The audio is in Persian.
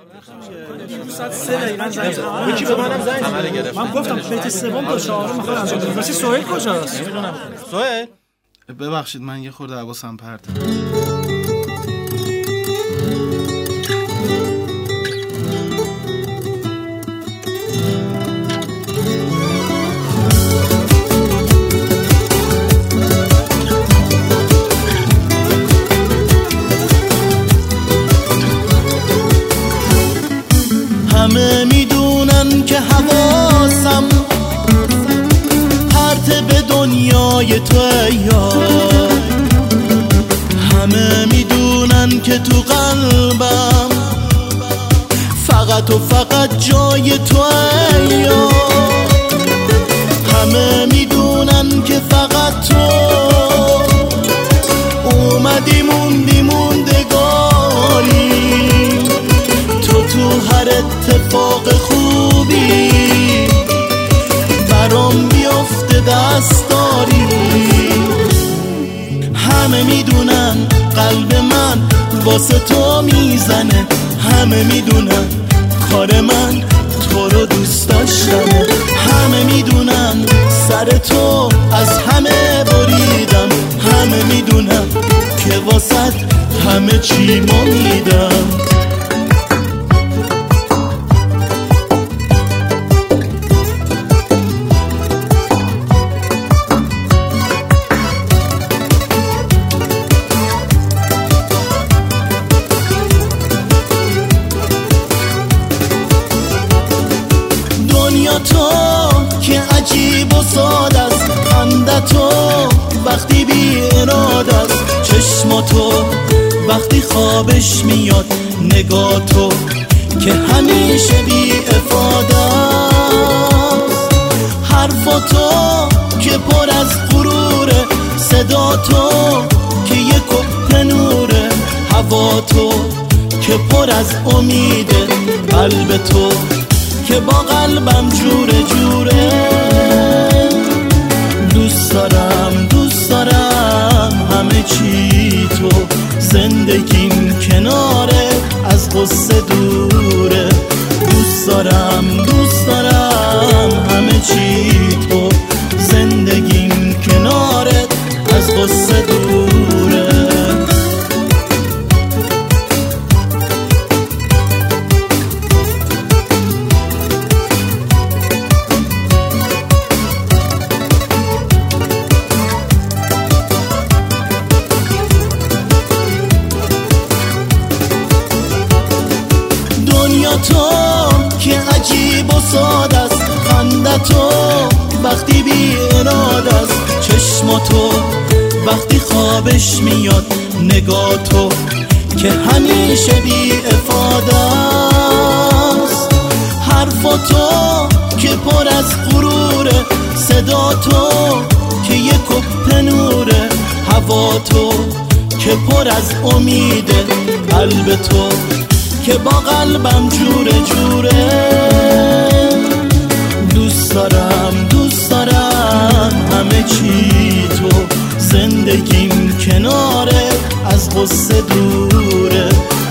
ساعت 3 دقیقاً زنگ زدم. یکی به منم زنگ زد. من گفتم بیت سوم تا چهارم میخوام انجام بدم. واسه سهیل کجاست؟ نمیدونم. سهیل ببخشید من یه خورده حواسم پرته. همه میدونن که حواسم پرت به دنیای توه یار. همه میدونن که تو قلبم فقط و فقط جای توه یار. همه میدونن که فقط تو اومدی موندی موندگاری. تو هر اتفاق خوبی برام بیفته دست داری. همه میدونن قلب من واسه تو میزنه. همه میدونن کار من تو رو دوست داشتنه. همه میدونن سر تو از همه بریدم. همه میدونن که واسه همه چی ما میدم. دنیا تو که عجیب و ساده است. خنده تو وقتی بی اراده است. چشم تو وقتی خوابش میاد. نگاه تو که همیشه بی افاده است. حرفا تو که پر از غروره. صدا تو که یک کپ نوره. هوا تو که پر از امیده. قلب تو که با قلبم جوره جوره. دوست دارم دوست دارم همه چی تو. زندگیم کناره از غصه دوره. دوست دارم دوست دارم همه چی تو. زندگیم کناره از غصه دوره. دنیا تو که عجیب و ساده است. خنده تو وقتی بی اراده است. چشم تو وقتی خوابش میاد. نگاه تو که همیشه بی افاده است. حرفا تو که پر از غروره. صدا تو که یک کپ نوره. هوا تو که پر از امیده. قلب تو که با قلبم جوره جوره. دوست دارم دوست دارم همه چی تو. زندگیم کناره از غصه دوره.